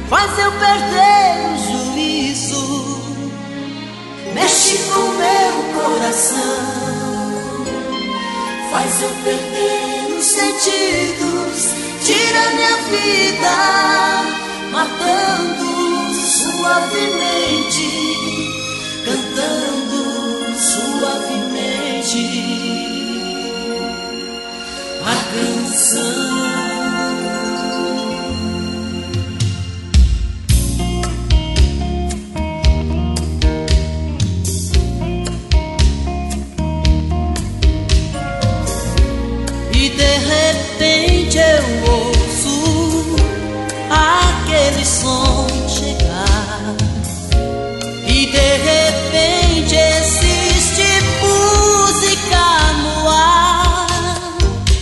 faz eu perder o juízo, mexe com meu coração, faz eu perder os sentidos, tira minha vida, matando suavemente, cantando suavemente a canção. E de repente eu ouço aquele som chegar, e de repente existe música no ar,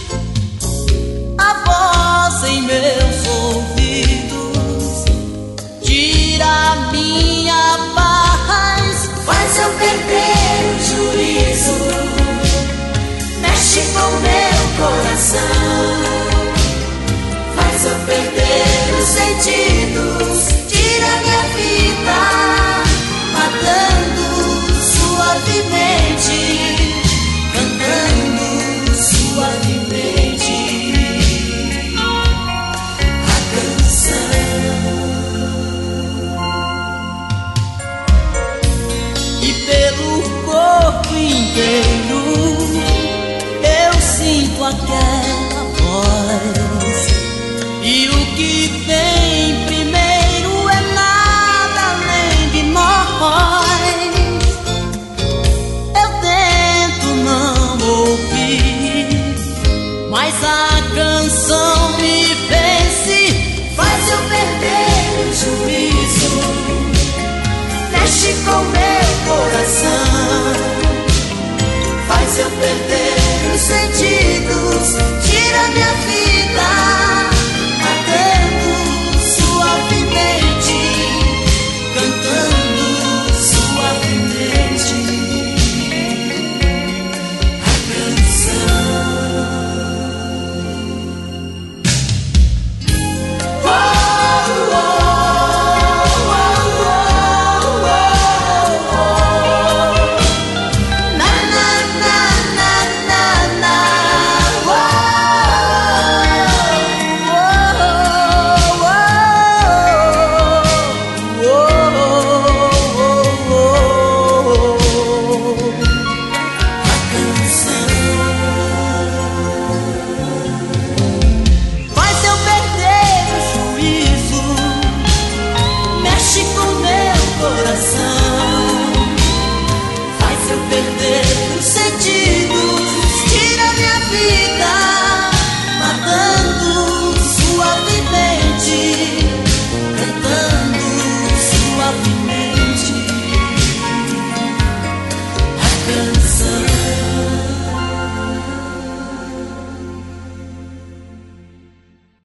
a voz em meus ouvidos tira a minha paz, faz eu perder o juízo, mexe com meu coração, faz eu perder